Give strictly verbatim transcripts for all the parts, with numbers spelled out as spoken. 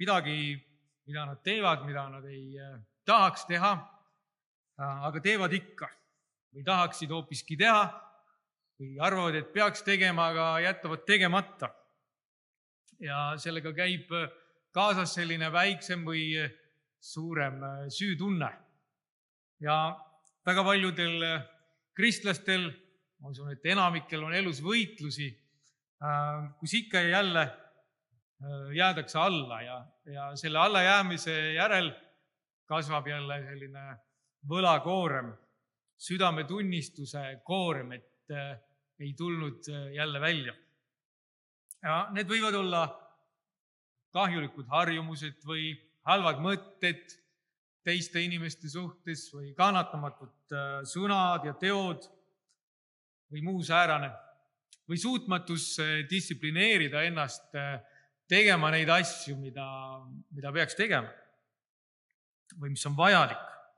midagi, mida nad teevad, mida nad ei tahaks teha, aga teevad ikka või tahaksid hoopiski teha või arvavad, et peaks tegema, aga jätavad tegemata. Ja sellega käib kaasas selline väiksem või suurem süütunne. Ja väga paljudel kristlastel, ma usun, et enamikel on elus võitlusi, kus ikka ja jälle jäädakse alla ja, ja selle alla jäämise järel kasvab jälle selline võlakoorem, südametunnistuse koorem, et ei tulnud jälle välja. Ja need võivad olla kahjulikud harjumused või halvad mõtted teiste inimeste suhtes või kannatamatud sõnad ja teod või muu säärane või suutmatus distsiplineerida ennast tegema neid asju, mida, mida peaks tegema või mis on vajalik.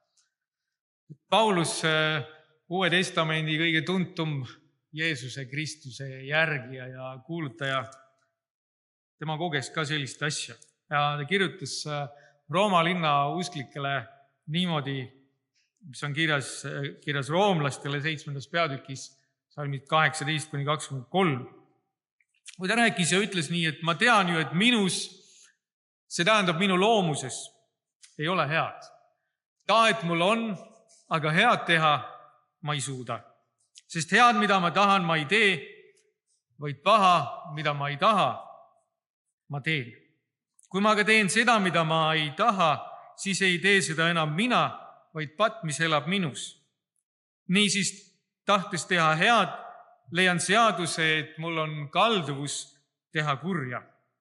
Paulus, Uue Testamendi kõige tuntum Jeesuse Kristuse järgija ja kuulutaja, tema koges ka sellist asja. Ja ta kirjutas Rooma linna usklikele niimoodi, mis on kirjas, kirjas roomlastele seitsmendas peatükis, salmid kaheksateist kuni kakskümmend kolm. Kui ta rääkis ja ütles nii, et ma tean ju, et minus, see tähendab minu loomuses, ei ole head. Tahet mul on, aga head teha ma ei suuda. Sest head, mida ma tahan, ma ei tee, vaid paha, mida ma ei taha, ma teen. Kui ma aga teen seda, mida ma ei taha, siis ei tee seda enam mina, vaid patt, mis elab minus. Niisiis, tahtes teha head, leian seaduse, et mul on kalduvus teha kurja.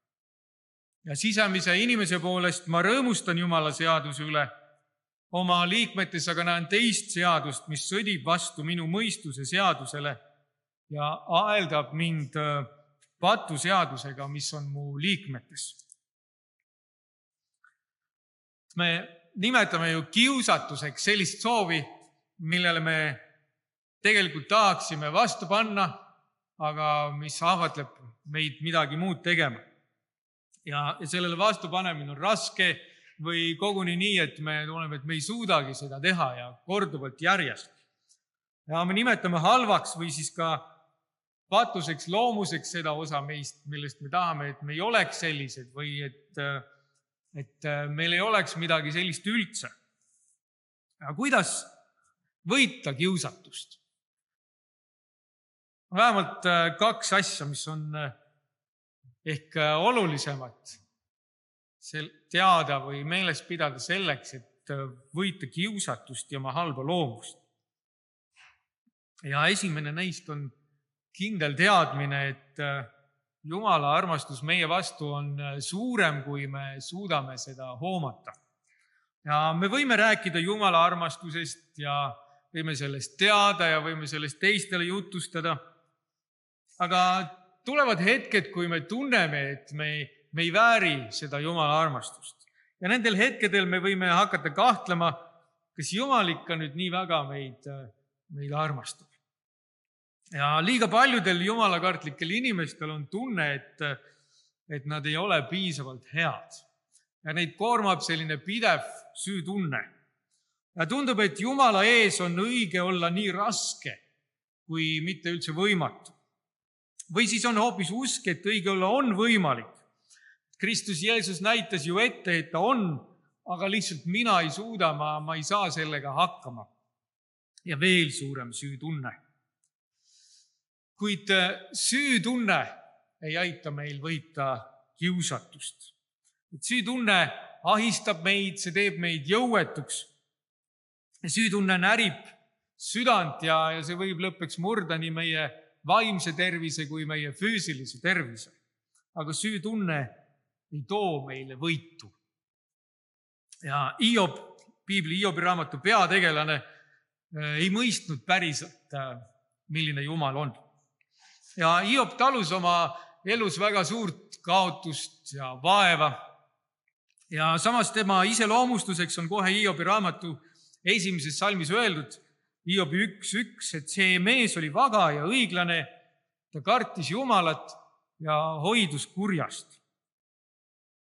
Ja sisemise inimese poolest ma rõõmustan Jumala seaduse üle, oma liikmetes aga näen teist seadust, mis sõdib vastu minu mõistuse seadusele ja aeldab mind patu seadusega, mis on mu liikmetes. Me nimetame ju kiusatuseks sellist soovi, millele me tegelikult tahaksime vastu panna, aga mis ahvatleb meid midagi muud tegema. Ja, ja sellele vastu panemine on raske või koguni nii, et me tunneme, et me ei suudagi seda teha ja korduvalt järjest. Ja me nimetame halvaks või siis ka patuseks loomuseks seda osa meist, millest me tahame, et me ei oleks sellised või et, et meil ei oleks midagi sellist üldse. Aga kuidas võita kiusatust? Vähemalt kaks asja, mis on ehk olulisemad teada või meeles pidada selleks, et võita kiusatust ja oma halba loomust. Ja esimene neist on kindel teadmine, et Jumala armastus meie vastu on suurem, kui me suudame seda hoomata. Ja me võime rääkida Jumala armastusest ja võime sellest teada ja võime sellest teistele jutustada. Aga tulevad hetked, kui me tunneme, et me, me ei vääri seda Jumala armastust. Ja nendel hetkedel me võime hakata kahtlema, kas Jumal ikka nüüd nii väga meid, meid armastab. Ja liiga paljudel jumalakartlikel inimestel on tunne, et, et nad ei ole piisavalt head. Ja neid koormab selline pidev süütunne. Ja tundub, et Jumala ees on õige olla nii raske, kui mitte üldse võimatu. Või siis on hoopis usk, et õige olla on võimalik. Kristus Jeesus näitas ju ette, et ta on, aga lihtsalt mina ei suuda, ma, ma ei saa sellega hakkama. Ja veel suurem süütunne. Kuid süütunne ei aita meil võita kiusatust. Süütunne ahistab meid, see teeb meid jõuetuks. Süütunne närib südant ja, ja see võib lõppeks murda nii meie vaimse tervise kui meie füüsilise tervise. Aga süütunne ei too meile võitu. Ja Hiob, Piibli Hiobi raamatu peategelane, ei mõistnud päriselt, milline Jumal on. Ja Hiob talus oma elus väga suurt kaotust ja vaeva. Ja samas tema iseloomustuseks on kohe Hiobi raamatu esimeses salmis öeldud, Hiobi üks üks, et see mees oli vaga ja õiglane, ta kartis Jumalat ja hoidus kurjast.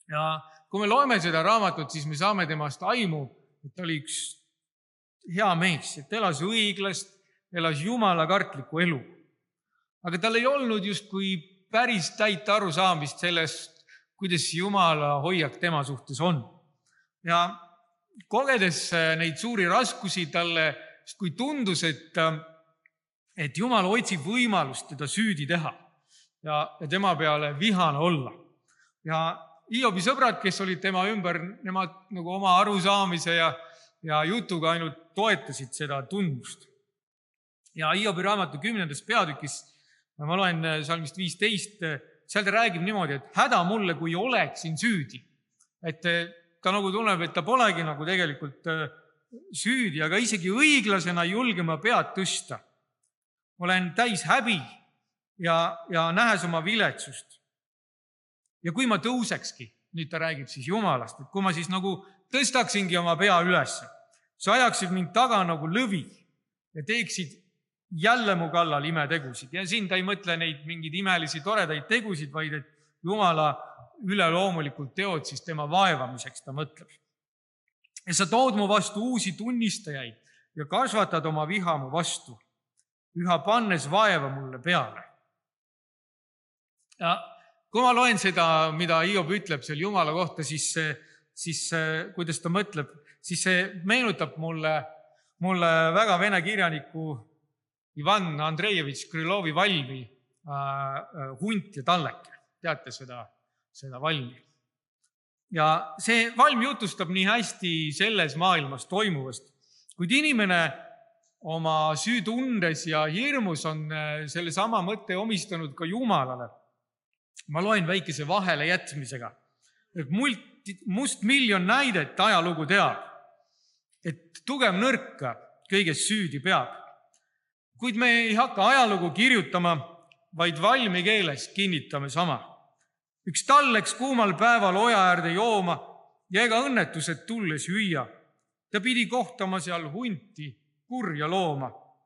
Ja kui me loeme seda raamatut, siis me saame temast aimu, et ta oli üks hea mees, et elas õiglast, elas jumala kartlikku elu. Aga tal ei olnud justkui päris täit arusaamist sellest, kuidas jumala hoiak tema suhtes on. Ja kogedes neid suuri raskusi talle, kui tundus, et, et Jumal otsib võimalust teda süüdi teha ja, ja tema peale vihane olla. Ja Hiobi sõbrad, kes olid tema ümber, nemad nagu oma arusaamise ja, ja jutuga ainult toetasid seda tundmust. Ja Hiobi raamatu kümnendas peatükis, ma loen salmist viisteist, seal ta räägib niimoodi, et häda mulle, kui oleksin süüdi. Et ta nagu tunneb, et ta polegi nagu tegelikult süüdi, aga isegi õiglasena ei julge ma pead tõsta. Olen täis häbi ja, ja nähes oma viletsust. Ja kui ma tõusekski, nüüd ta räägib siis Jumalast, et kui ma siis nagu tõstaksingi oma pea üles, sa ajaksid mind taga nagu lõvi ja teeksid jälle mu kallal imetegusid. Ja siin ta ei mõtle neid mingeid imelisi toredaid tegusid, vaid et Jumala üleloomulikult teod siis tema vaevamiseks ta mõtleb. Ja sa tood mu vastu uusi tunnistajaid ja kasvatad oma viha mu vastu, üha pannes vaeva mulle peale. Ja kui ma loen seda, mida Hiob ütleb seal Jumala kohta, siis, siis kuidas ta mõtleb, siis see meenutab mulle, mulle väga vene kirjaniku Ivan Andreevitš Krõlovi valmi äh, Hunt ja talleke. Teate seda, seda valmi. Ja see valm jutustab nii hästi selles maailmas toimuvast, kuid inimene oma süütundes ja hirmus on selle sama mõtte omistanud ka Jumalale. Ma loen väikese vahele jätmisega. Must miljon näidet ajalugu teab, et tugev nõrka kõigest süüdi peab. Kuid me ei hakka ajalugu kirjutama, vaid valmi keeles kinnitame sama. Üks talleks kuumal päeval oja äärde jooma ja ega õnnetused tulles hüüa. Ta pidi kohtama seal hunti kurja looma,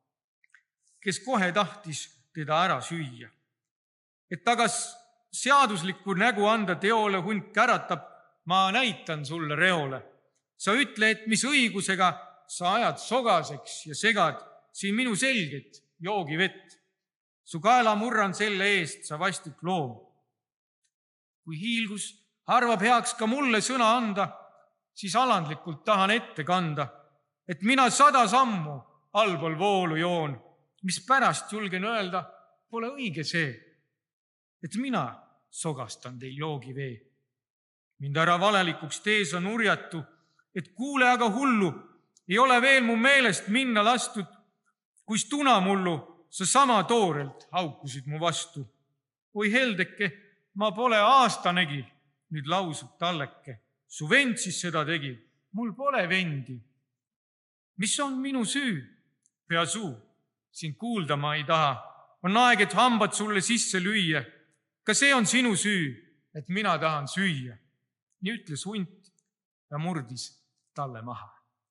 kes kohe tahtis teda ära süüa. Et tagas seaduslikku nägu anda teole hunt käratab, ma näitan sulle reole. Sa ütle, et mis õigusega sa ajad sogaseks ja segad siin minu selget joogi vett. Su kaela murran selle eest sa vastik loom. Kui hiilgus arvab heaks ka mulle sõna anda, siis alandlikult tahan ette kanda, et mina sada sammu allpool voolu joon, mis pärast julgen öelda, pole õige see, et mina sogastan teil joogi vee. Mind ära valelikuks tees on urjatu, et kuule aga hullu, ei ole veel mu meelest minna lastud, kuis tunamullu sa sama toorelt haukusid mu vastu. Oi heldeke, ma pole aastanegi, nüüd lausub talleke. Su vend siis seda tegi, mul pole vendi. Mis on minu süü? Pea suu, sind kuulda ma ei taha. On aeg, et hambad sulle sisse lüüa. Ka see on sinu süü, et mina tahan süüa. Nii ütles hunt ja murdis talle maha.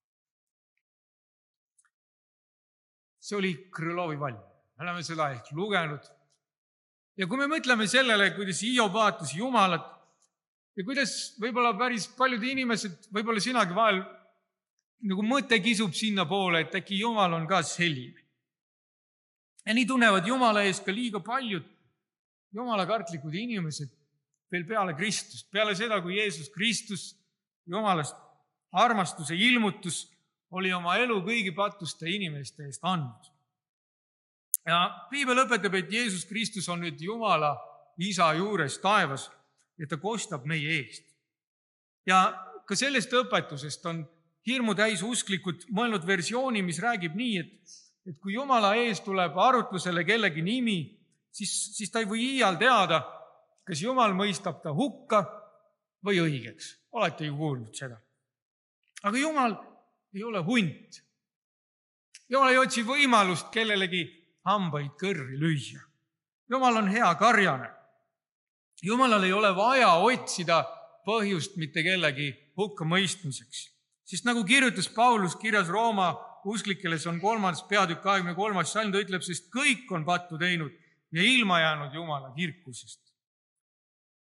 See oli Krõlovi valm. Me oleme seda ehk lugenud. Ja kui me mõtleme sellele, kuidas Hiob vaatas Jumalat ja kuidas võib-olla päris paljud inimesed, võib-olla sinagi vahel nagu mõte kisub sinna poole, et äkki Jumal on ka selline. Ja nii tunnevad Jumala ees ka liiga paljud Jumala kartlikud inimesed veel peale Kristust. Peale seda, kui Jeesus Kristus Jumalast armastuse ilmutus oli oma elu kõigi patuste inimeste eest andnud. Ja Piibel õpetab, et Jeesus Kristus on nüüd Jumala isa juures taevas ja ta kostab meie eest. Ja ka sellest õpetusest on hirmu täis usklikud mõelnud versiooni, mis räägib nii, et, et kui Jumala ees tuleb arutlusele kellegi nimi, siis, siis ta ei või iial teada, kas Jumal mõistab ta hukka või õigeks. Olete ju kuulnud seda. Aga Jumal ei ole hunt. Jumal ei otsi võimalust kellelegi hambaid kõrri lüüa. Jumal on hea karjane. Jumalal ei ole vaja otsida põhjust mitte kellegi hukka mõistmiseks. Sest nagu kirjutas Paulus kirjas Rooma usklikele, see on kolmas peatükk kahekümne kolmas salm, ta ütleb, sest kõik on pattu teinud ja ilma jäänud Jumala kirkusest.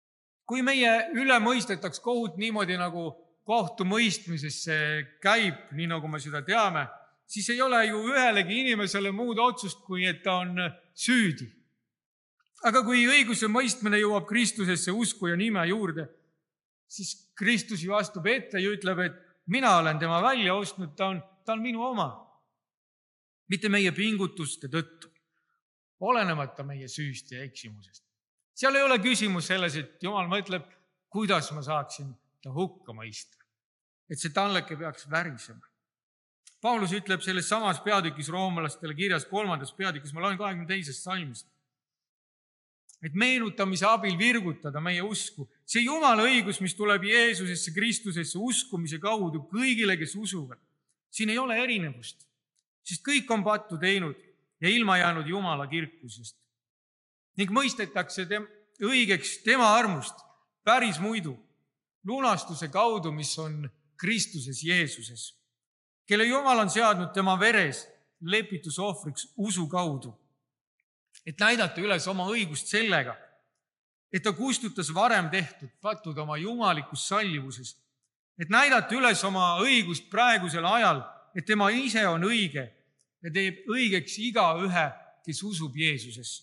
kui meie üle mõistetaks kohut niimoodi, nagu kohtumõistmises see käib, nii nagu me seda teame, siis ei ole ju ühelegi inimesele muud otsust, kui et ta on süüdi. Aga kui õiguse mõistmine jõuab Kristusesse usku ja nime juurde, siis Kristus ju astub ette ja ütleb, et mina olen tema välja ostnud, ta on, ta on minu oma. Mitte meie pingutuste tõttu, olenemata meie süüst ja eksimusest. Seal ei ole küsimus selles, et Jumal mõtleb, kuidas ma saaksin ta hukka mõista. Et see talleke peaks värisema. Paulus ütleb selles samas peatükis roomalastele kirjas kolmandas peatükis, ma loen kahekümne teisest salmist, et meenutamise abil virgutada meie usku. See Jumala õigus, mis tuleb Jeesusesse, Kristusesse uskumise kaudu kõigile, kes usuvad. Siin ei ole erinevust, sest kõik on pattu teinud ja ilma jäänud Jumala kirkusest. Ning mõistetakse tem- õigeks tema armust päris muidu lunastuse kaudu, mis on Kristuses Jeesuses, kelle Jumal on seadnud tema veres lepitusohvriks usu kaudu, et näidata üles oma õigust sellega, et ta kustutas varem tehtud patud oma jumalikus sallivuses, et näidata üles oma õigust praegusel ajal, et tema ise on õige ja teeb õigeks iga ühe, kes usub Jeesusesse.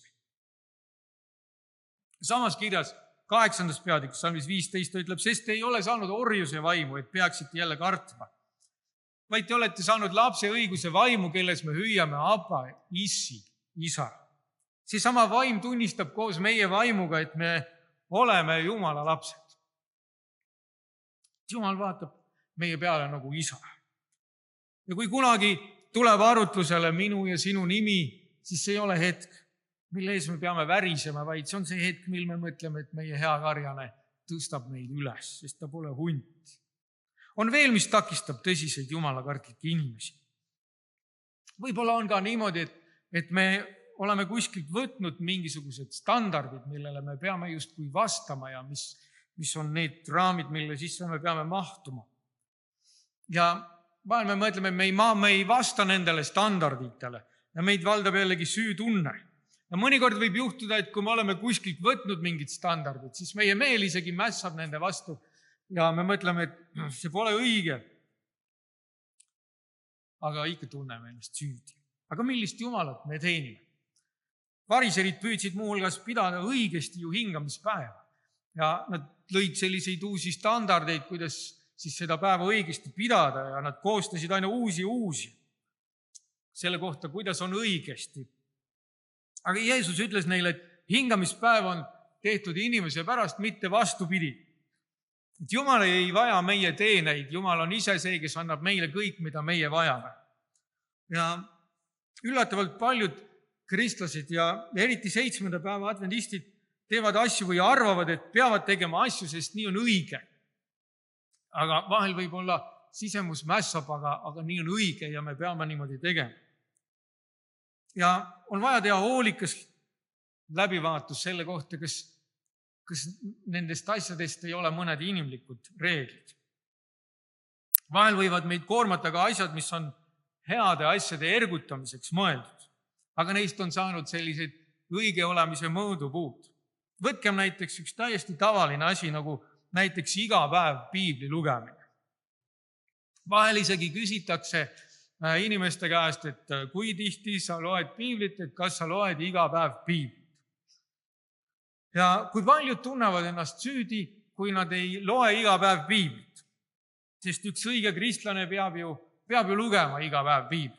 Samas kirjas kaheksandas peatükis, salmis viisteist, ta ütleb, sest te ei ole saanud orjuse vaimu, et peaksite jälle kartma, vaid te olete saanud lapse õiguse vaimu, kelles me hüüame Abba, issi, isa. See sama vaim tunnistab koos meie vaimuga, et me oleme Jumala lapsed. Jumal vaatab meie peale nagu isa. Ja kui kunagi tuleb arutlusele minu ja sinu nimi, siis see ei ole hetk, mille ees me peame värisema, vaid see on see hetk, mil me mõtleme, et meie hea karjane tõstab meid üles, sest ta pole hunt. On veel, mis takistab tõsiseid jumalakartlikke inimesi. Võib-olla on ka niimoodi, et, et me oleme kuskilt võtnud mingisugused standardid, millele me peame justkui vastama ja mis, mis on need raamid, mille sisse me peame mahtuma. Ja vahel me mõtleme, et me ei, me ei vasta nendele standarditele ja meid valdab jällegi süütunne. Ja mõnikord võib juhtuda, et kui me oleme kuskilt võtnud mingid standardid, siis meie meel isegi mässab nende vastu ja me mõtleme, et see pole õige. Aga ikka tunneme ennast süüdi. Aga millist Jumalat me teenime? Variserid püüdsid muuhulgas pidada õigesti ju hingamispäeva ja nad lõid selliseid uusi standardeid, kuidas siis seda päeva õigesti pidada ja nad koostasid aina uusi ja uusi selle kohta, kuidas on õigesti. Aga Jeesus ütles neile, et hingamispäev on tehtud inimese pärast, mitte vastupidi. Et Jumal ei vaja meie teeneid, Jumal on ise see, kes annab meile kõik, mida meie vajame. Ja üllatavalt paljud kristlased ja eriti seitsmenda päeva adventistid teevad asju või arvavad, et peavad tegema asju, sest nii on õige. Aga vahel võib olla sisemus mässab, aga, aga nii on õige ja me peame niimoodi tegema. Ja on vaja teha hoolikas läbivaatus selle kohta, kas, kas nendest asjadest ei ole mõned inimlikud reeglid. Vahel võivad meid koormata ka asjad, mis on heade asjade ergutamiseks mõeldud. Aga neist on saanud sellised õige olemise mõõdupuud. Võtkem näiteks üks täiesti tavaline asi, nagu näiteks iga päev piibli lugemine. Vahel isegi küsitakse inimeste käest, et kui tihti sa loed piiblit, et kas sa loed iga päev piiblit. Ja kui paljud tunnevad ennast süüdi, kui nad ei loe iga päev piiblit, sest üks õige kristlane peab ju, peab ju lugema iga päev piiblit.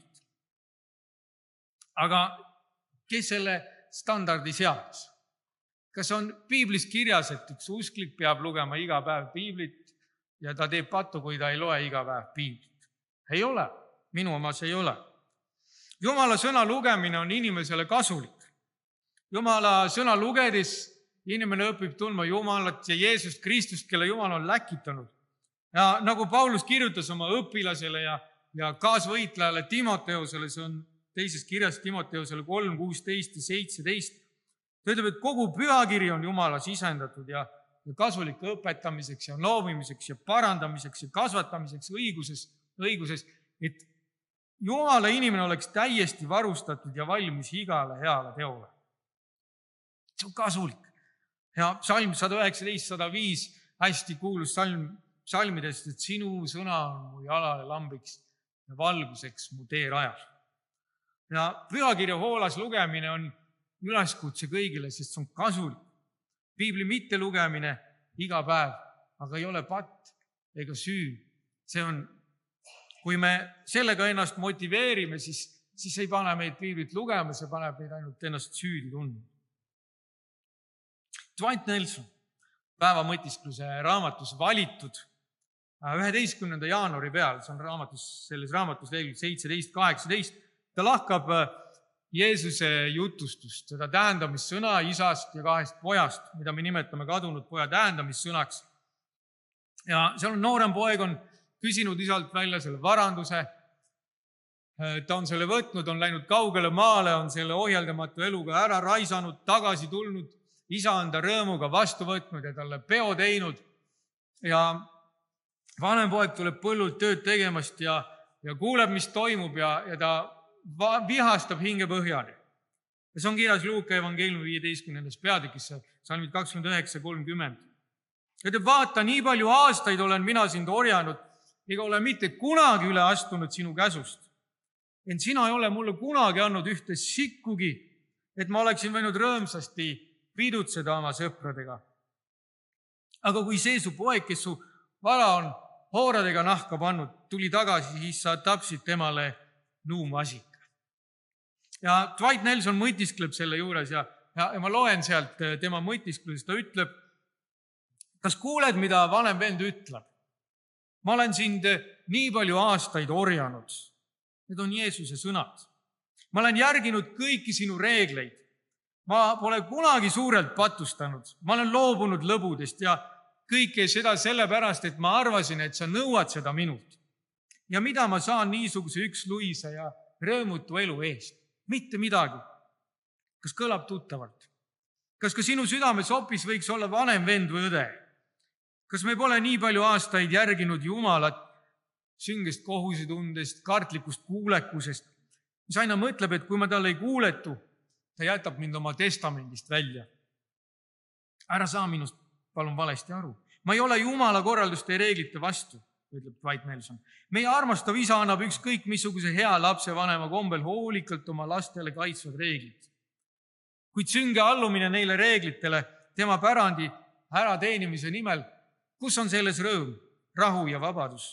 Aga kes selle standardi seadis? Kas on piiblis kirjas, et üks usklik peab lugema iga päev piiblit ja ta teeb pattu, kui ta ei loe iga päev piiblit? Ei ole. Minu omas ei ole. Jumala sõna lugemine on inimesele kasulik. Jumala sõna lugedes inimene õpib tundma Jumalat ja Jeesust Kristust, kelle Jumal on läkitanud. Ja nagu Paulus kirjutas oma õpilasele ja, ja kaasvõitlejale Timoteusele, see on teises kirjas Timoteusele kolm, kuusteist ja seitseteist. Ta ütleb, et kogu pühakiri on Jumala sisendatud ja, ja kasulik õpetamiseks ja noomimiseks ja parandamiseks ja kasvatamiseks õiguses, õiguses, et Jumala inimene oleks täiesti varustatud ja valmis igale heale teole. See on kasulik. Ja psalm sada üheksateist, sada viis, hästi kuulus salm, salmidest, et sinu sõna on mu jalale lambiks ja valguseks mu teerajal. Ja pühakirja hoolas lugemine on üleskutse kõigile, sest see on kasulik. Piibli mitte lugemine iga päev, aga ei ole patt ega süü. See on, kui me sellega ennast motiveerime, siis, siis ei pane meid piiblit lugema, see paneb meid ainult ennast süüdi tundma. Dwight Nelson, päevamõtiskluse raamatus valitud üheteistkümnenda jaanuari peal, see on raamatus, selles raamatus leheküljel seitseteist, kaheksateist, ta lahkab Jeesuse jutustust, seda tähendamissõna isast ja kahest pojast, mida me nimetame kadunud poja tähendamissõnaks. Ja seal on noorem poeg on küsinud isalt välja selle varanduse. Ta on selle võtnud, on läinud kaugele maale, on selle ohjeldamatu eluga ära raisanud, tagasi tulnud. Isa on ta rõõmuga vastu võtnud ja talle peo teinud. Ja vanem poeg tuleb põllult tööd tegemast ja, ja kuuleb, mis toimub ja, ja ta vihastab hinge põhjani. Ja see on kirjas Luuka evangeeliumi viieteistkümnendas peatükis, salmid kakskümmend üheksa kolmkümmend. Ja te vaata, nii palju aastaid olen mina sind orjanud, ega ole mitte kunagi üle astunud sinu käsust. Ent sina ei ole mulle kunagi andnud ühte sikkugi, et ma oleksin võinud rõõmsasti pidutseda oma sõpradega. Aga kui see su poeg, kes su vara on hooradega nahka pannud, tuli tagasi, siis sa tapsid temale nuumasika. Ja Dwight Nelson mõtiskleb selle juures ja, ja, ja ma loen sealt tema mõtisklusest, ta ütleb, kas kuuled, mida vanem vend ütleb? Ma olen sind nii palju aastaid orjanud. Need on Jeesuse sõnad. Ma olen järginud kõiki sinu reegleid. Ma pole kunagi suurelt patustanud. Ma olen loobunud lõbudest ja kõike seda sellepärast, et ma arvasin, et sa nõuad seda minult. Ja mida ma saan niisuguse üks luise ja rõõmutu elu eest? Mitte midagi. Kas kõlab tuttavalt? Kas ka sinu südames hoopis võiks olla vanem vend või õde? Kas me pole nii palju aastaid järginud Jumalat süngest kohusetundest, kartlikust kuulekusest, mis aina mõtleb, et kui ma talle ei kuuletu, ta jätab mind oma testamendist välja. Ära saa minust palun valesti aru. Ma ei ole Jumala korralduste ja reeglite vastu, ütleb Dwight Nelson. Meie armastav isa annab ükskõik missuguse hea lapse vanema kombel hoolikalt oma lastele kaitsvad reeglid. Kuid sünge allumine neile reeglitele tema pärandi ärateenimise nimel, kus on selles rõõm, rahu ja vabadus?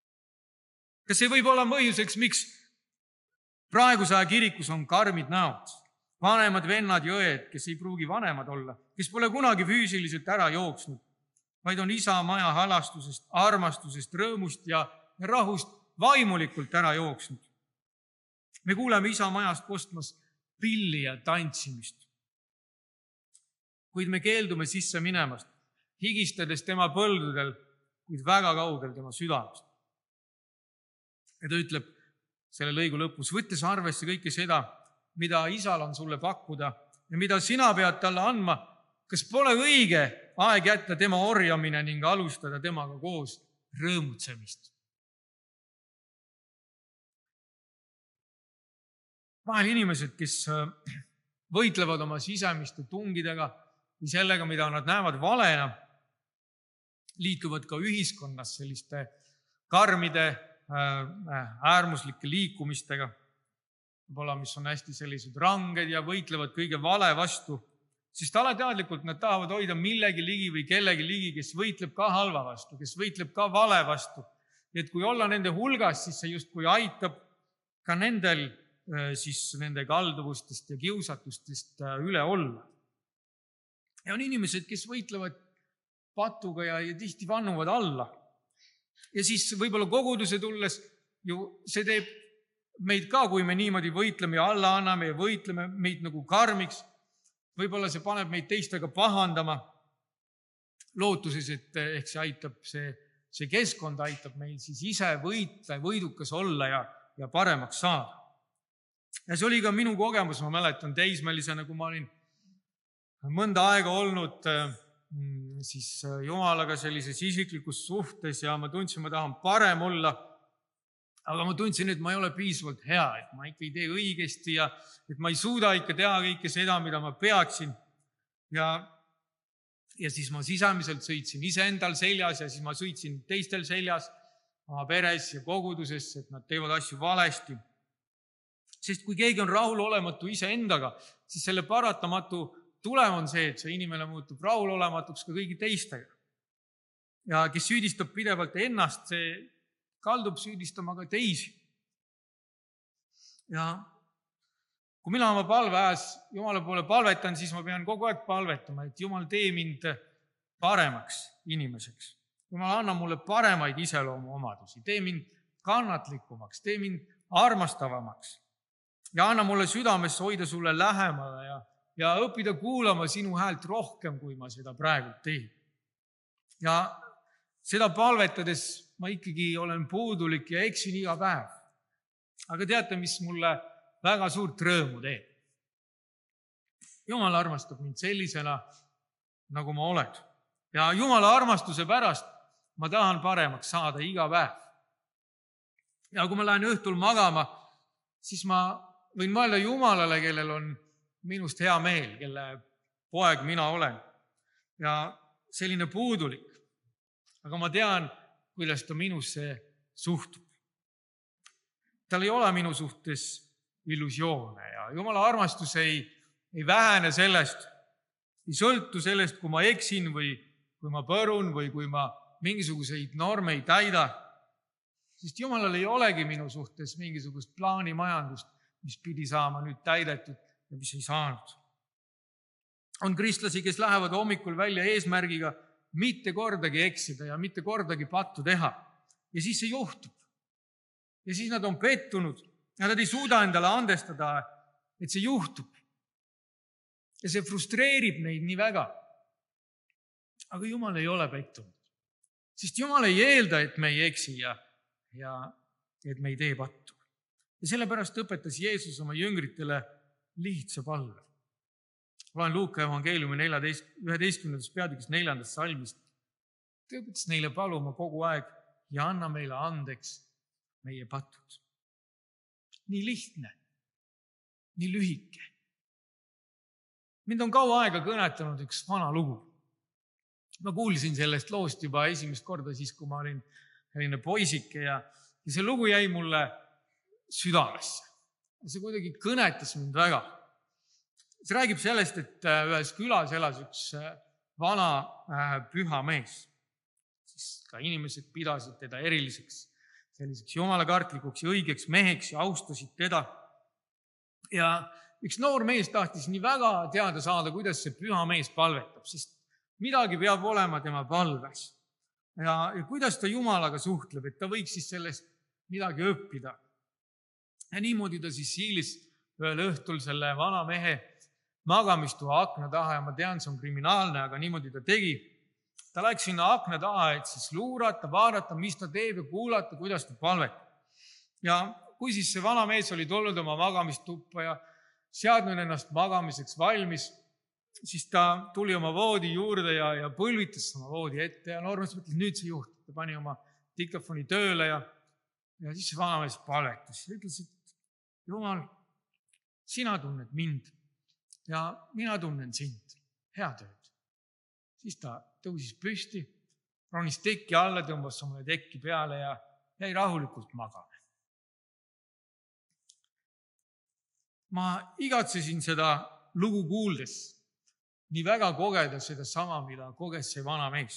Kas see võib olla põhjuseks, miks praeguse aja kirikus on karmid näod, vanemad vennad ja õed, kes ei pruugi vanemad olla, kes pole kunagi füüsiliselt ära jooksnud, vaid on isa maja halastusest, armastusest, rõõmust ja rahust vaimulikult ära jooksnud. Me kuuleme isa majast kostmas pilli ja tantsimist. Kuid me keeldume sisse minemast, higistades tema põldudel, kuid väga kaugel tema südamest. Ja ta ütleb selle lõigu lõpus, võttes arvesse kõike seda, mida isal on sulle pakkuda ja mida sina pead talle andma, kas pole õige aeg jätta tema orjamine ning alustada temaga koos rõõmutsemist? Vahel inimesed, kes võitlevad oma sisemiste tungidega või sellega, mida nad näevad valena, liituvad ka ühiskonnas selliste karmide äärmuslike liikumistega, võib-olla mis on hästi sellised ranged ja võitlevad kõige vale vastu, siis alateadlikult nad tahavad hoida millegi ligi või kellegi ligi, kes võitleb ka halva vastu, kes võitleb ka vale vastu. Et kui olla nende hulgas, siis see justkui aitab ka nendel siis nende kalduvustest ja kiusatustest üle olla. Ja on inimesed, kes võitlevad patuga ja, ja tihti vannuvad alla. Ja siis võib-olla koguduse tulles ju see teeb meid ka, kui me niimoodi võitleme ja alla anname ja võitleme meid nagu karmiks. Võib-olla see paneb meid teistega pahandama lootuses, et ehk see aitab, see, see keskkond aitab meil siis ise võitle, võidukas olla ja, ja paremaks saada. Ja see oli ka minu kogemus, ma mäletan teismelisena, kui ma olin mõnda aega olnud siis Jumalaga sellises isiklikus suhtes ja ma tundsin, ma tahan parem olla, aga ma tundsin, et ma ei ole piisavalt hea, et ma ikka ei tee õigesti ja et ma ei suuda ikka teha kõike seda, mida ma peaksin. Ja ja siis ma sisemiselt sõitsin iseendal seljas ja siis ma sõitsin teistel seljas oma peres ja koguduses, et nad teevad asju valesti. Sest kui keegi on rahulolematu iseendaga, siis selle paratamatu tulem on see, et see inimene muutub rahulolematuks ka kõigi teistega. Ja kes süüdistab pidevalt ennast, see kaldub süüdistama ka teisi. Ja kui mina oma palve ajas Jumala poole palvetan, siis ma pean kogu aeg palvetama, et Jumal tee mind paremaks inimeseks. Jumal anna mulle paremaid iseloomu omadusi, tee mind kannatlikumaks, tee mind armastavamaks ja anna mulle südames hoida sulle lähemale ja, ja õppida kuulama sinu häält rohkem, kui ma seda praegu teen. Ja seda palvetades ma ikkagi olen puudulik ja eksin iga päev. Aga teate, mis mulle väga suurt rõõmu teeb? Jumal armastab mind sellisena, nagu ma olen. Ja Jumala armastuse pärast ma tahan paremaks saada iga päev. Ja kui ma lähen õhtul magama, siis ma võin mõelda Jumalale, kellel on minust hea meel, kelle poeg mina olen. Ja selline puudulik. Aga ma tean, kuidas ta minusse suhtub. Tal ei ole minu suhtes illusioone ja Jumala armastus ei, ei vähene sellest, ei sõltu sellest, kui ma eksin või kui ma põrun või kui ma mingisuguseid norme ei täida. Sest Jumalal ei olegi minu suhtes mingisugust plaanimajandust, mis pidi saama nüüd täidetud ja mis ei saanud. On kristlasi, kes lähevad hommikul välja eesmärgiga mitte kordagi eksida ja mitte kordagi pattu teha. Ja siis see juhtub. Ja siis nad on pettunud ja nad ei suuda endale andestada, et see juhtub. Ja see frustreerib neid nii väga. Aga Jumal ei ole pettunud. Sest Jumal ei eelda, et me ei eksi ja, ja et me ei tee pattu. Ja sellepärast õpetas Jeesus oma jüngritele lihtsa palve. Loen Luuka evangeeliumi üheteistkümnendast peatükist neljandast salmist. Ta õpetas neile paluma kogu aeg ja anna meile andeks meie patud. Nii lihtne, nii lühike. Mind on kaua aega kõnetanud üks vana lugu. Ma kuulsin sellest loost juba esimest korda siis, kui ma olin selline poisike ja, ja see lugu jäi mulle südamesse. See kuidagi kõnetas mind väga. See räägib sellest, et ühes külas elas üks vana püha mees. Siis ka inimesed pidasid teda eriliseks, selliseks jumalakartlikuks ja õigeks meheks ja austasid teda. Ja üks noor mees tahtis nii väga teada saada, kuidas see püha mees palvetab, sest midagi peab olema tema palves. Ja, ja kuidas ta Jumalaga suhtleb, et ta võiks siis sellest midagi õppida. Ja niimoodi ta siis hiilis ühel õhtul selle vana mehe magamistuha akna taha ja ma tean, see on kriminaalne, aga niimoodi ta tegi. Ta läks sinna akna taha, et siis luurata, vaadata, mis ta teeb ja kuulata, kuidas ta palvetab. Ja kui siis see vana mees oli tulnud oma magamistuppa ja seadnud ennast magamiseks valmis, siis ta tuli oma voodi juurde ja, ja põlvitas oma voodi ette ja noormees mõtles, nüüd see juhtub. Ta pani oma diktofoni tööle ja, ja siis see vana mees palvetas ja ütles, et Jumal, sina tunned mind ja mina tunnen sind. Hea tööd. Siis ta tõusis püsti, ronis tekki alla, tõmbas omale tekki peale ja jäi rahulikult magama. Ma igatsesin seda lugu kuuldes nii väga kogeda seda sama, mida koges see vana mees.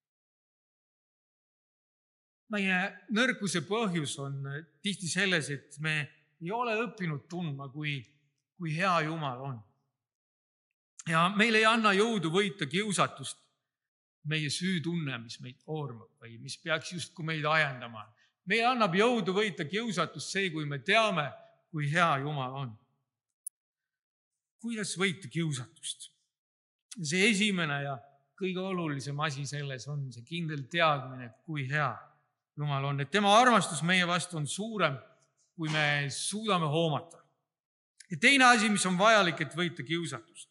Meie nõrkuse põhjus on tihti selles, et me ei ole õppinud tundma, kui, kui hea Jumal on. Ja meil ei anna jõudu võita kiusatust meie süütunne, mis meid koormab või mis peaks justkui meid ajendama. Meil annab jõudu võita kiusatust see, kui me teame, kui hea Jumal on. Kuidas võita kiusatust? See esimene ja kõige olulisem asi selles on see kindel teadmine, kui hea Jumal on. Et tema armastus meie vastu on suurem, kui me suudame hoomata. Ja teine asi, mis on vajalik, et võita kiusatust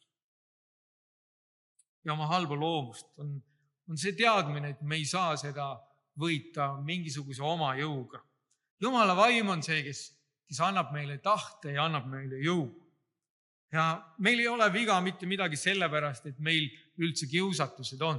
ja oma halba loomust, on, on see teadmine, et me ei saa seda võita mingisuguse oma jõuga. Jumala vaim on see, kes, kes annab meile tahte ja annab meile jõu. Ja meil ei ole viga mitte midagi sellepärast, et meil üldse kiusatused on.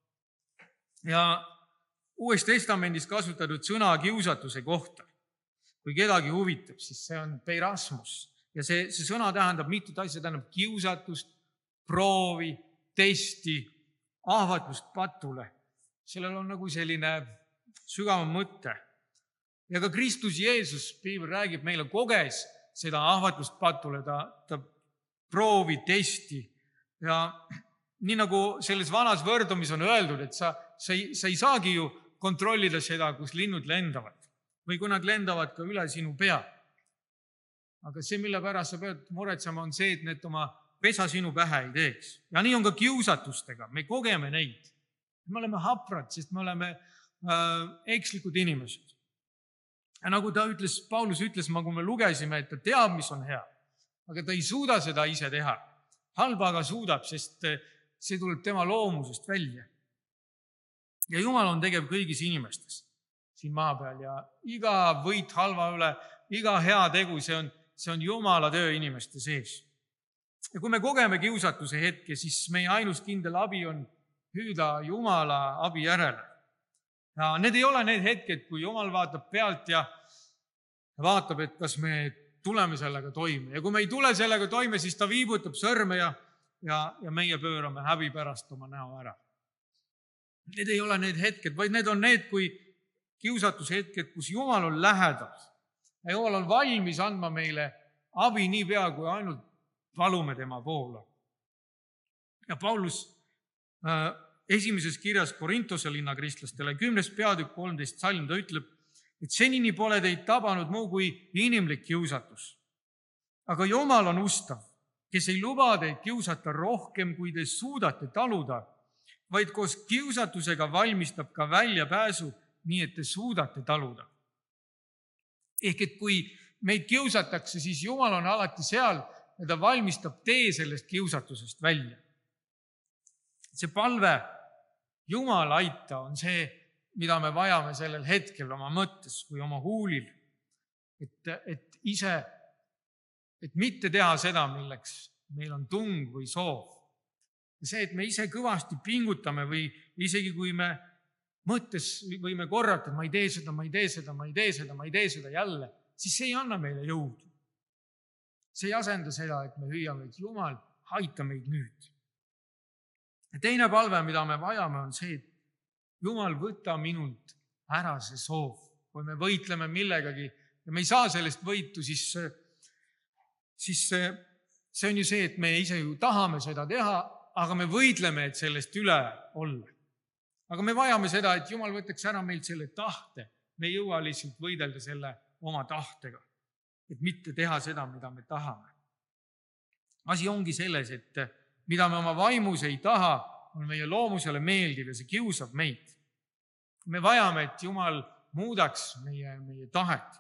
Ja Uues Testamendis kasutatud sõna kiusatuse kohta, kui kedagi huvitab, siis see on peirasmus. Ja see, see sõna tähendab mitut asja, tähendab kiusatust, proovi, testi, ahvatlust patule. Sellel on nagu selline sügavam mõte. Ja ka Kristus Jeesus, Piibel räägib meile, koges seda ahvatlust patule, ta, ta proovi, testi. Ja nii nagu selles vanas võrdumis on öeldud, et sa, sa, ei, sa ei saagi ju kontrollida seda, kus linnud lendavad või kui nad lendavad ka üle sinu pea. Aga see, mille pärast sa pead muretsema, on see, et need oma pesa sinu pähe ei teeks. Ja nii on ka kiusatustega. Me kogeme neid. Me oleme haprad, sest me oleme äh, ekslikud inimesed. Ja nagu ta ütles, Paulus ütles, kui me lugesime, et ta teab, mis on hea, aga ta ei suuda seda ise teha. Halba aga suudab, sest see tuleb tema loomusest välja. Ja Jumal on tegev kõigis inimestes siin maa peal ja iga võit halva üle, iga hea tegu, see on, see on Jumala töö inimeste sees. Ja kui me kogeme kiusatuse hetke, siis meie ainus kindel abi on hüüda Jumala abi järele. Ja need ei ole need hetked, kui Jumal vaatab pealt ja vaatab, et kas me tuleme sellega toime. Ja kui me ei tule sellega toime, siis ta viibutab sõrme ja, ja, ja meie pöörame häbi pärast oma näo ära. Need ei ole need hetked, vaid need on need, kui kiusatuse hetked, kus Jumal on lähedal. Ja Jumal on valmis andma meile abi nii pea, kui ainult palume tema poole. Ja Paulus äh, esimeses kirjas Korintuse linna kristlastele, kümnes peatükk kolmteist salm, ta ütleb, et senini pole teid tabanud muu kui inimlik kiusatus. Aga Jumal on ustav, kes ei luba teid kiusata rohkem, kui te suudate taluda, vaid koos kiusatusega valmistab ka välja pääsu, nii et te suudate taluda. Ehk et kui meid kiusatakse, siis Jumal on alati seal ja ta valmistab tee sellest kiusatusest välja. See palve Jumal aita on see, mida me vajame sellel hetkel oma mõttes või oma huulil. Et, et ise, et mitte teha seda, milleks meil on tung või soov. Ja see, et me ise kõvasti pingutame või isegi kui me mõttes võime korrata, et ma ei tee seda, ma ei tee seda, ma ei tee seda, ma ei tee seda jälle, siis see ei anna meile jõudu. See ei asenda seda, et me hüüame, et Jumal, aita meid nüüd. Ja teine palve, mida me vajame, on see, et Jumal, võta minult ära see soov. Kui me võitleme millegagi ja me ei saa sellest võitu, siis, siis see on ju see, et me ise ju tahame seda teha, aga me võitleme, et sellest üle olla. Aga me vajame seda, et Jumal võtaks ära meilt selle tahte. Me ei jõua lihtsalt võidelda selle oma tahtega, et mitte teha seda, mida me tahame. Asi ongi selles, et mida me oma vaimus ei taha, on meie loomusele meeldiv ja see kiusab meid. Me vajame, et Jumal muudaks meie, meie tahet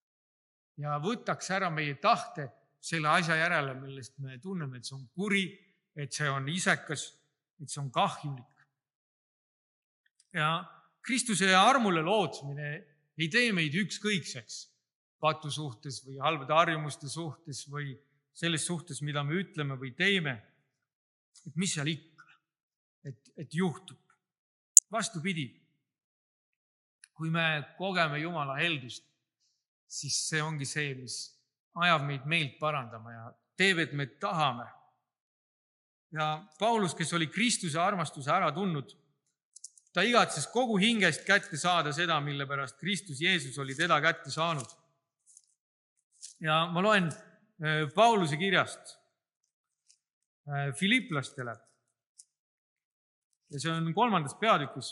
ja võtaks ära meie tahte selle asja järele, millest me tunneme, et see on kuri, et see on isekas, et see on kahjulik. Ja Kristuse armule lootsmine ei tee meid ükskõikseks patu suhtes või halbade harjumuste suhtes või selles suhtes, mida me ütleme või teeme. Et mis seal ikka, et, et juhtub. Vastupidi, kui me kogeme Jumala heldust, siis see ongi see, mis ajab meid meelt parandama ja teeb, et me tahame. Ja Paulus, kes oli Kristuse armastuse ära tundnud, ta igatses kogu hingest kätte saada seda, mille pärast Kristus Jeesus oli teda kätte saanud. Ja ma loen Pauluse kirjast Filiplastele. Ja see on kolmandas peatükis.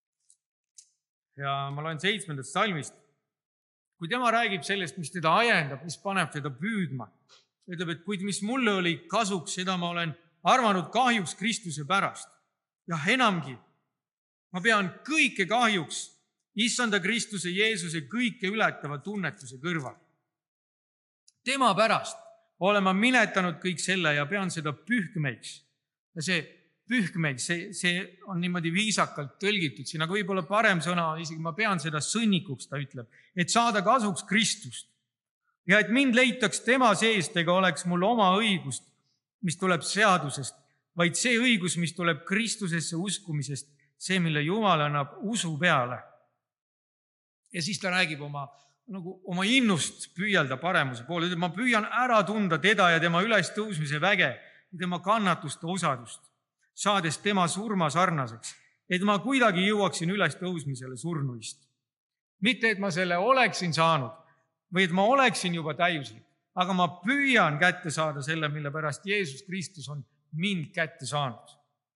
Ja ma loen seitsmendast salmist. Kui tema räägib sellest, mis teda ajendab, mis paneb teda püüdma, ütleb, et kuid mis mulle oli kasuks, seda ma olen arvanud kahjuks Kristuse pärast. Ja enamgi, ma pean kõike kahjuks issanda Kristuse Jeesuse kõike ületava tunnetuse kõrval. Tema pärast olen ma minetanud kõik selle ja pean seda pühkmeiks. Ja see pühkmeiks, see, see on niimoodi viisakalt tõlgitud siin, aga võib-olla parem sõna on isegi, ma pean seda sõnnikuks, ta ütleb, et saada kasuks Kristust. Ja et mind leitaks tema seest, ega oleks mul oma õigust mis tuleb seadusest, vaid see õigus, mis tuleb Kristusesse uskumisest, see, mille Jumal annab usu peale. Ja siis ta räägib oma, nagu oma innust püüelda paremuse poole. Ma püüan ära tunda teda ja tema üles tõusmise väge ja tema kannatuste osadust, saades tema surma sarnaseks, et ma kuidagi jõuaksin üles tõusmisele surnuist. Mitte, et ma selle oleksin saanud või et ma oleksin juba täiuslik, aga ma püüan kätte saada selle, mille pärast Jeesus Kristus on mind kätte saanud.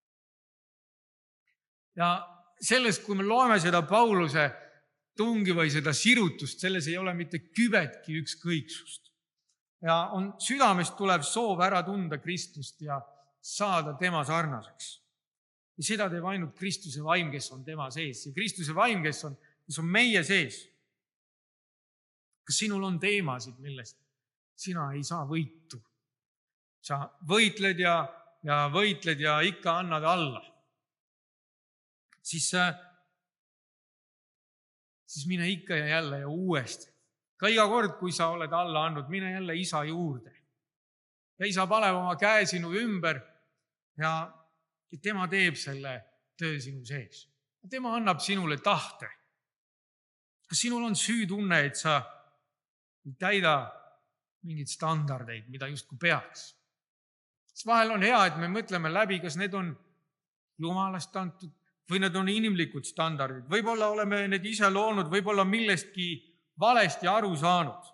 Ja sellest, kui me loeme seda Pauluse tungi või seda sirutust, selles ei ole mitte kübetki ükskõiksust. Ja on südamest tulev soov ära tunda Kristust ja saada tema sarnaseks. Ja seda teeb ainult Kristuse vaim, kes on tema sees. Ja Kristuse vaim, kes on, kes on meie sees. Kas sinul on teemasid, millest sina ei saa võitu? Sa võitled ja, ja võitled ja ikka annad alla. Siis, siis mine ikka ja jälle ja uuesti. Ka iga kord, kui sa oled alla andnud, mine jälle isa juurde. Ja isa paneb oma käe sinu ümber ja tema teeb selle töö sinu sees. Tema annab sinule tahte. Kas sinul on süütunne, et sa ei täida mingeid standardeid, mida justkui peaks? Siis vahel on hea, et me mõtleme läbi, kas need on Jumalast antud või need on inimlikud standardid. Võib-olla oleme need ise loonud, võib-olla millestki valesti aru saanud.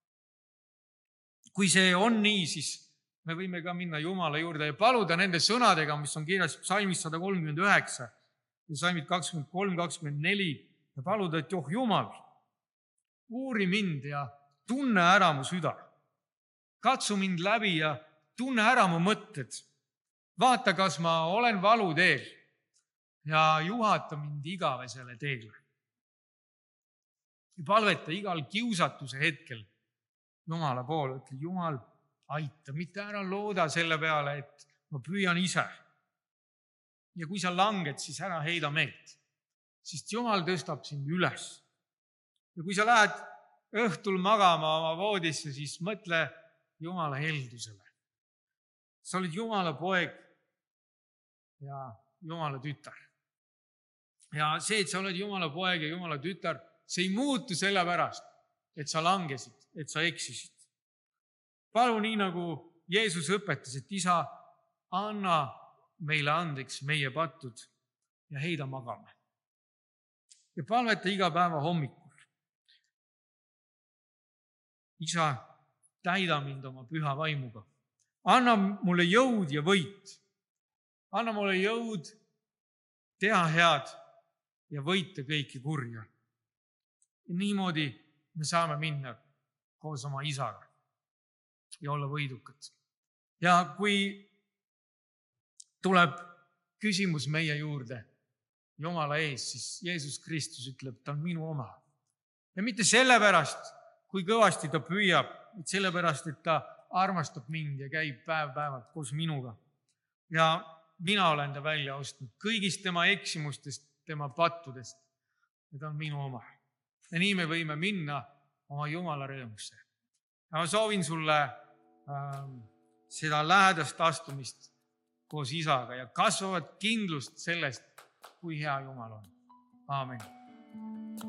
Kui see on nii, siis me võime ka minna Jumala juurde ja paluda nende sõnadega, mis on kirjas psalmis sada kolmkümmend üheksa ja psalmid kakskümmend kolm kakskümmend neli ja paluda, et joh Jumal, uuri mind ja tunne ära mu süda. Katsu mind läbi ja tunne ära mu mõtted. Vaata, kas ma olen valuteel ja juhata mind igavesele teele. Ja palveta igal kiusatuse hetkel Jumala poole, ütle Jumal, aita, mitte ära looda selle peale, et ma püüan ise. Ja kui sa langed, siis ära heida meelt, sest Jumal tõstab sind üles. Ja kui sa lähed õhtul magama oma voodisse, siis mõtle Jumala heldusele. Sa oled Jumala poeg ja Jumala tütar. Ja see, et sa oled Jumala poeg ja Jumala tütar, see ei muutu selle pärast, et sa langesid, et sa eksisid. Palu nii, nagu Jeesus õpetas, et isa, anna meile andeks meie pattud ja heida magama. Ja palveta iga päeva hommikul. Isa, täida mind oma püha vaimuga. Anna mulle jõud ja võit. Anna mulle jõud teha head ja võita kõiki kurja. Ja niimoodi me saame minna koos oma isaga ja olla võidukad. Ja kui tuleb küsimus meie juurde Jumala ees, siis Jeesus Kristus ütleb, ta on minu oma. Ja mitte sellepärast, kui kõvasti ta püüab, et sellepärast, et ta armastab mind ja käib päev-päevalt koos minuga. Ja mina olen ta välja ostnud kõigist tema eksimustest, tema pattudest. Ja ta on minu oma. Ja nii me võime minna oma Jumala rõõmusse. Ja ma soovin sulle äh, seda lähedast astumist koos isaga ja kasvavat kindlust sellest, kui hea Jumal on. Aamen.